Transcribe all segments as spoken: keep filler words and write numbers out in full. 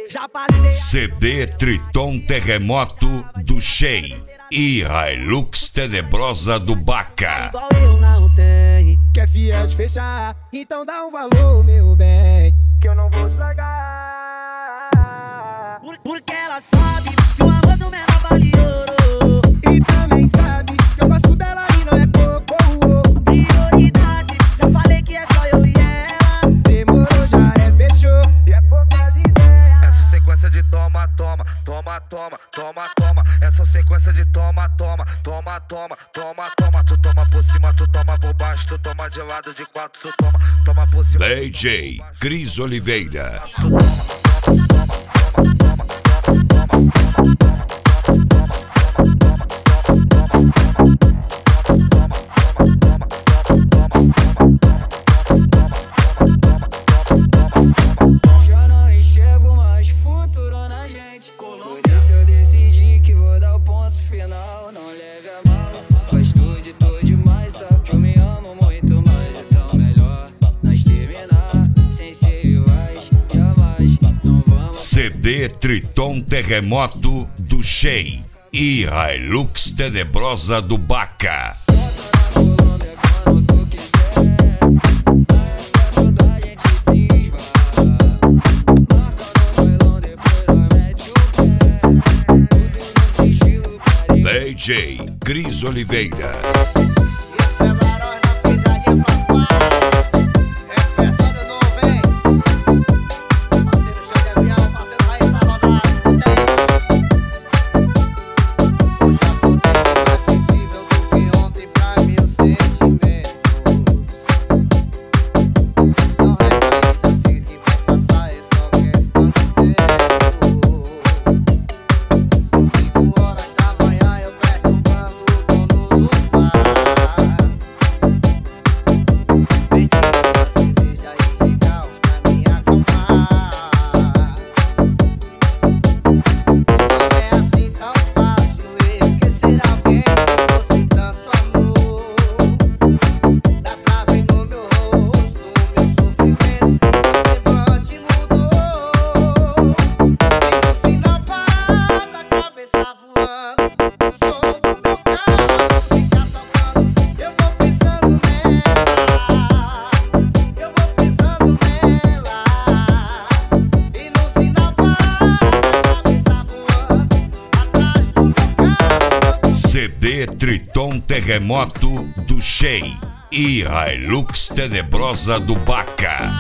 Já passei C D Triton Terremoto do Shea e Hilux Tenebrosa do Baca. igual eu não tem. Quer fiel de fechar, então dá um valor, meu bem, que eu não vou te largar. Por, porque ela sabe que o amor do menor vale ouro. E também sabe que eu gosto dela e não é pouco. Prioridade, já falei que é só eu e ela. Demorou, já é, fechou. E é poucas ideias. Essa sequência de toma, toma, toma, toma, toma, toma. Essa sequência de toma, toma, toma, toma, toma, toma. Tu toma por cima, tu toma por baixo, tu toma de lado, de quatro, tu toma, toma por cima. D J Cris Oliveira. Tu toma, toma, toma, toma, toma, toma, toma, toma, Já não enxergo mais futuro na gente. Por isso eu decidi que vou dar o ponto final. Não leve a mal, gosto de tudo demais. Só que eu me amo muito mais. Então melhor nós terminar sem ser rivais. Jamais não vamos. C D Triton Terremoto do Shea e Hilux Tenebrosa do Baca. D J Cris Oliveira. Isso é barulho na pisadinha papai. Repertório novo, hein? Parceiro Show de Avião, parceiro Raiz Salvador, escutei. Hoje acordei mais sensível do que ontem pra meus sentimentos. São recaídas e que vai passar, é só questão de tempo. São cinco horas da manhã, eu perturbando o dono do bar. Pedindo cerveja e cigarros pra me acalmar. Não é assim tão fácil esquecer alguém que fosse tanto amor. Dá pra ver no meu rosto o meu sofrimento. Semblante mudou. Tem um sinal parado, a cabeça voando. O som do meu carro, música tocando. Eu vou pensando nela. Eu vou pensando nela. E no sinal parado, a cabeça voando. Atrás do meu carro. C D Triton Terremoto do Shea e Hilux Tenebrosa do Baca.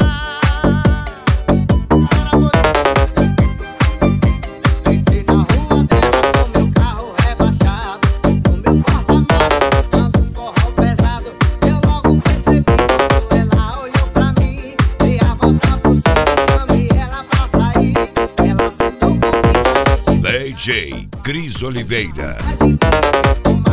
Entrei na rua dela com meu carro rebaixado, o meu porta-malas escutando forró pesado. Eu logo percebi quando ela olhou pra mim. Dei a volta por cima, chamei ela pra sair. Ela sentou convite, a gente D J Cris Oliveira. mais de mim.